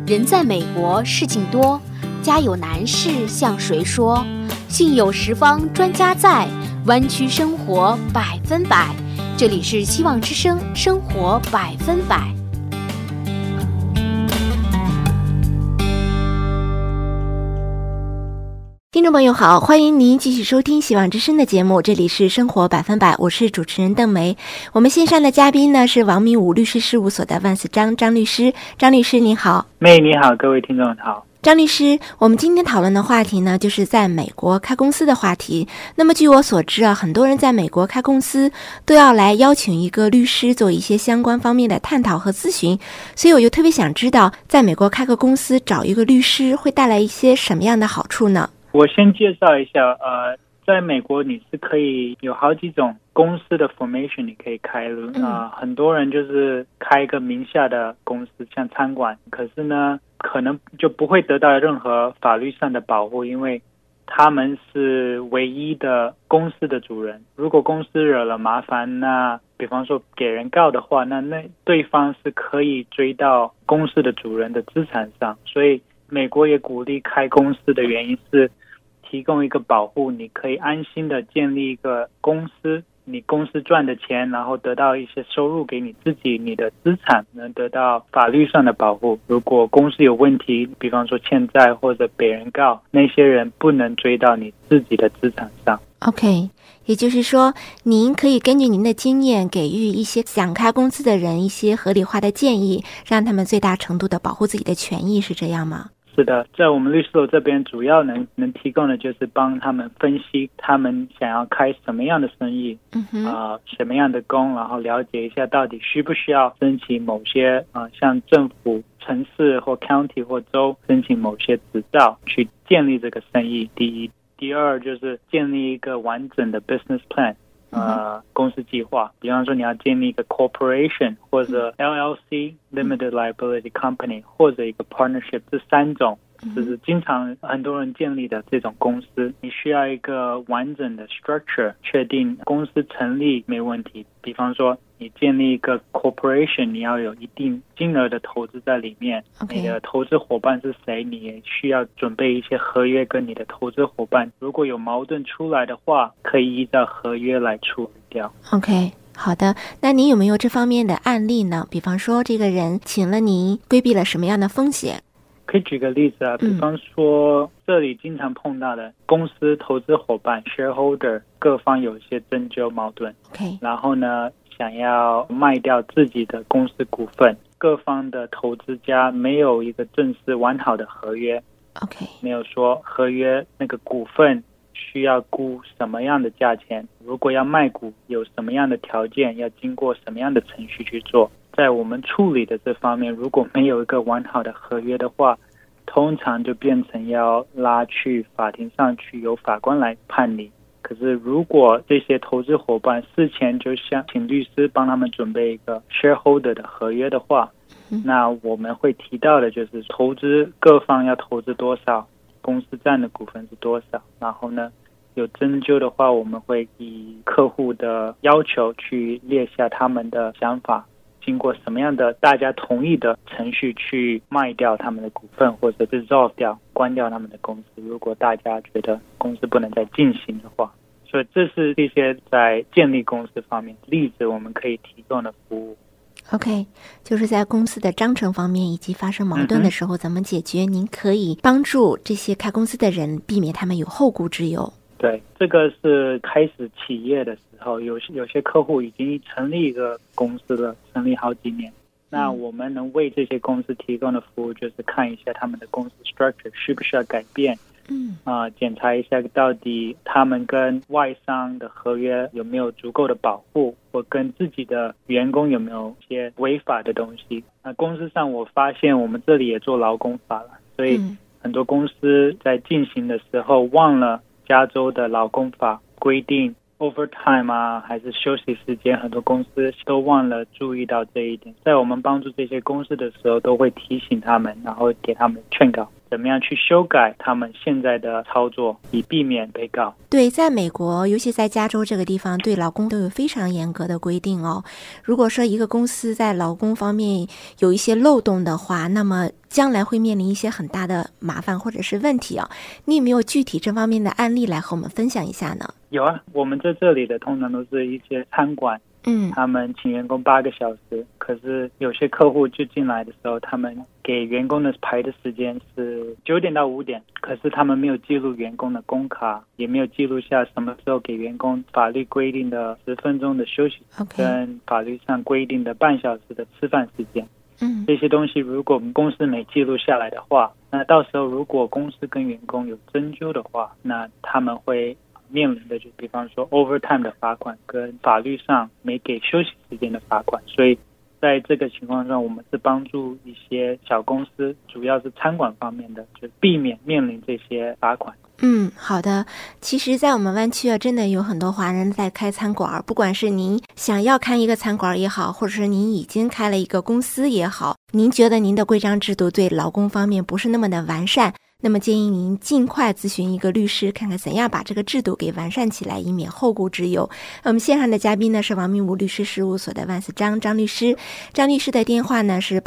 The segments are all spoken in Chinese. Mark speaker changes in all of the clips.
Speaker 1: 人在美国事情多，家有难事向谁说？幸有十方专家在，湾区生活100%。这里是希望之声，生活100%。
Speaker 2: 听众朋友好，欢迎您继续收听希望之声的节目，这里是生活100%，我是主持人邓梅。我们线上的嘉宾呢是王明武律师事务所的万思张律师。张律师您好。
Speaker 3: 妹你好，各位听众好。
Speaker 2: 张律师，我们今天讨论的话题呢，就是在美国开公司的话题。那么据我所知啊，很多人在美国开公司都要来邀请一个律师做一些相关方面的探讨和咨询，所以我就特别想知道，在美国开个公司找一个律师会带来一些什么样的好处呢？
Speaker 3: 我先介绍一下，在美国你是可以有好几种公司的 formation 你可以开很多人就是开一个名下的公司，像餐馆，可是呢可能就不会得到任何法律上的保护，因为他们是唯一的公司的主人。如果公司惹了麻烦，那比方说给人告的话，那对方是可以追到公司的主人的资产上。所以美国也鼓励开公司的原因是提供一个保护，你可以安心的建立一个公司，你公司赚的钱，然后得到一些收入给你自己，你的资产能得到法律上的保护。如果公司有问题，比方说欠债或者被人告，那些人不能追到你自己的资产上。
Speaker 2: OK， 也就是说您可以根据您的经验给予一些想开公司的人一些合理化的建议，让他们最大程度的保护自己的权益，是这样吗？
Speaker 3: 是的，在我们律师楼这边主要能提供的就是帮他们分析他们想要开什么样的生意，什么样的工，然后了解一下到底需不需要申请某些像政府、城市或 county 或州申请某些执照去建立这个生意。第一，第二就是建立一个完整的 business plan，公司计划。比方说你要建立一个 corporation 或者 LLC limited liability company 或者一个 partnership， 这三种就是经常很多人建立的这种公司，你需要一个完整的 structure， 确定公司成立没问题。比方说你建立一个 corporation， 你要有一定金额的投资在里面，你的投资伙伴是谁，你也需要准备一些合约跟你的投资伙伴，如果有矛盾出来的话，可以依照合约来处理掉。
Speaker 2: OK， 好的。那您有没有这方面的案例呢？比方说这个人请了您，规避了什么样的风险？
Speaker 3: 可以举个例子比方说这里经常碰到的公司投资伙伴 shareholder 各方有一些争纠矛盾，然后呢想要卖掉自己的公司股份，各方的投资家没有一个正式完好的合约，没有说合约那个股份需要估什么样的价钱，如果要卖股有什么样的条件，要经过什么样的程序去做。在我们处理的这方面，如果没有一个完好的合约的话，通常就变成要拉去法庭上去由法官来判理。可是如果这些投资伙伴事前就想请律师帮他们准备一个 shareholder 的合约的话，那我们会提到的就是投资各方要投资多少，公司占的股份是多少，然后呢有争纠的话，我们会以客户的要求去列下他们的想法，经过什么样的大家同意的程序去卖掉他们的股份，或者 dissolve 掉关掉他们的公司，如果大家觉得公司不能再进行的话。所以这是一些在建立公司方面例子我们可以提供的服务。
Speaker 2: OK， 就是在公司的章程方面以及发生矛盾的时候怎么解决，您可以帮助这些开公司的人避免他们有后顾之忧。
Speaker 3: 对，这个是开始企业的时候，有些客户已经成立一个公司了，成立好几年，那我们能为这些公司提供的服务就是看一下他们的公司 structure 需不需要改变，检查一下到底他们跟外商的合约有没有足够的保护，或跟自己的员工有没有一些违法的东西。公司上我发现我们这里也做劳工法了，所以很多公司在进行的时候忘了加州的劳工法规定 overtime 还是休息时间，很多公司都忘了注意到这一点。在我们帮助这些公司的时候都会提醒他们，然后给他们劝告。 怎么样去修改他们现在的操作，以避免被告。
Speaker 2: 对，在美国，尤其在加州这个地方，对劳工都有非常严格的规定哦。如果说一个公司在劳工方面有一些漏洞的话，那么将来会面临一些很大的麻烦或者是问题啊。你有没有具体这方面的案例来和我们分享一下呢？
Speaker 3: 有啊，我们在这里的通常都是一些餐馆，他们请员工8个小时，可是有些客户就进来的时候，他们给员工的排的时间是9点到5点，可是他们没有记录员工的工卡，也没有记录下什么时候给员工法律规定的10分钟的休息，跟法律上规定的半小时的吃饭时间。这些东西如果我们公司没记录下来的话，那到时候如果公司跟员工有争纠的话，那他们会面临的就比方说 overtime 的罚款跟法律上没给休息时间的罚款。所以在这个情况上，我们是帮助一些小公司，主要是餐馆方面的，就避免面临这些罚款。
Speaker 2: 好的。其实在我们湾区真的有很多华人在开餐馆，不管是您想要开一个餐馆也好，或者是您已经开了一个公司也好，您觉得您的规章制度对劳工方面不是那么的完善，那么建议您尽快咨询一个律师，看看怎样把这个制度给完善起来，以免后顾之忧。我们线上的嘉宾呢是王明武律师事务所的万斯张律师，张律师的电话呢是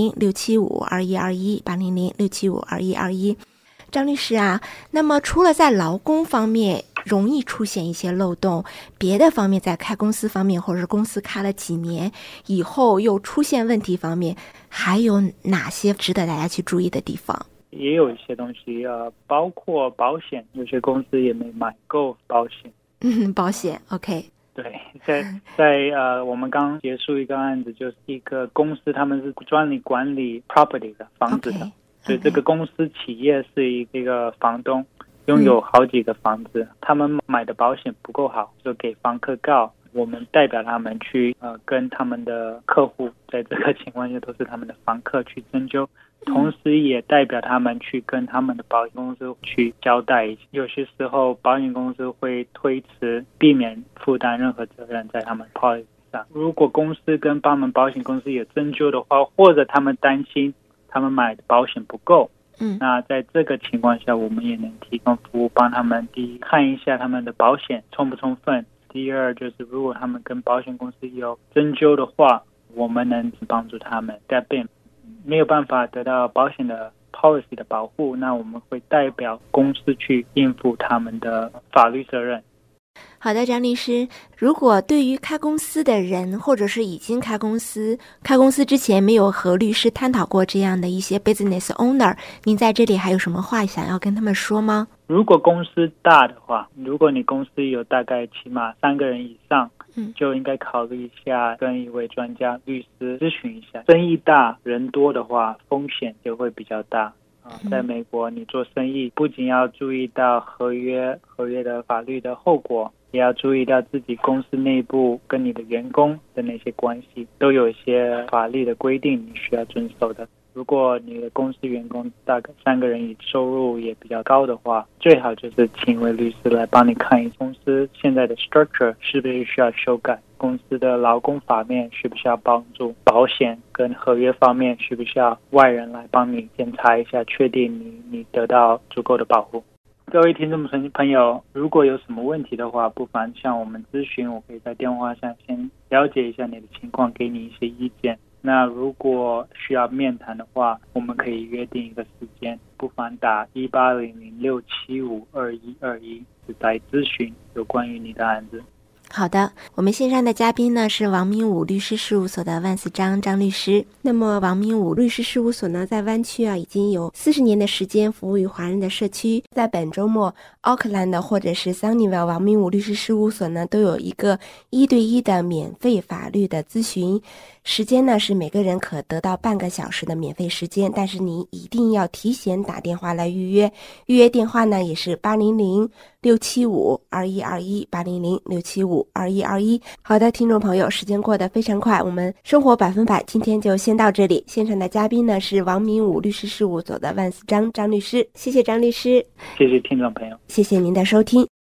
Speaker 2: 800-675-2121 800-675-2121。张律师啊，那么除了在劳工方面容易出现一些漏洞，别的方面在开公司方面，或者是公司开了几年以后又出现问题方面，还有哪些值得大家去注意的地方？
Speaker 3: 也有一些东西包括保险，有些公司也没买够保险。
Speaker 2: 保险 OK。
Speaker 3: 对，在我们刚结束一个案子，就是一个公司，他们是专门管理 property 的房子的，所以这个公司企业是一个房东，拥有好几个房子，他们买的保险不够好，就给房客告，我们代表他们去跟他们的客户，在这个情况下都是他们的房客去争纠，同时也代表他们去跟他们的保险公司去交代一下。有些时候保险公司会推迟，避免负担任何责任在他们 policy 上。如果公司跟他们保险公司有争纠的话，或者他们担心他们买的保险不够，那在这个情况下，我们也能提供服务，帮他们第一看一下他们的保险充不充分，第二就是如果他们跟保险公司有争纠的话，我们能帮助他们。但没有办法得到保险的 policy 的保护，那我们会代表公司去应付他们的法律责任。
Speaker 2: 好的，张律师，如果对于开公司的人，或者是已经开公司之前没有和律师探讨过这样的一些 business owner， 您在这里还有什么话想要跟他们说吗？
Speaker 3: 如果公司大的话，如果你公司有大概起码3个人以上，就应该考虑一下跟一位专家律师咨询一下。生意大人多的话，风险就会比较大。在美国你做生意不仅要注意到合约的法律的后果，也要注意到自己公司内部跟你的员工的那些关系，都有一些法律的规定你需要遵守的。如果你的公司员工大概3个人以收入也比较高的话，最好就是请一位律师来帮你看一下公司现在的 structure 是不是需要修改，公司的劳工法面需不需要帮助，保险跟合约方面需不需要外人来帮你检查一下，确定你得到足够的保护。各位听众朋友，如果有什么问题的话，不妨向我们咨询，我可以在电话上先了解一下你的情况，给你一些意见。那如果需要面谈的话，我们可以约定一个时间，不妨打1800-675-2121来咨询有关于你的案子。
Speaker 2: 好的，我们线上的嘉宾呢是王明武律师事务所的万斯张律师。那么王明武律师事务所呢，在湾区已经有40年的时间服务于华人的社区。在本周末，奥克兰的或者是桑尼维尔王明武律师事务所呢，都有一个1对1的免费法律的咨询。时间呢是每个人可得到半个小时的免费时间，但是您一定要提前打电话来预约。预约电话呢也是800-675-2121 800-675-2121。好的，听众朋友，时间过得非常快，我们生活100%今天就先到这里。线上的嘉宾呢是王明武律师事务所的万斯张律师，谢谢张律师，
Speaker 3: 谢谢听众朋友，
Speaker 2: 谢谢您的收听。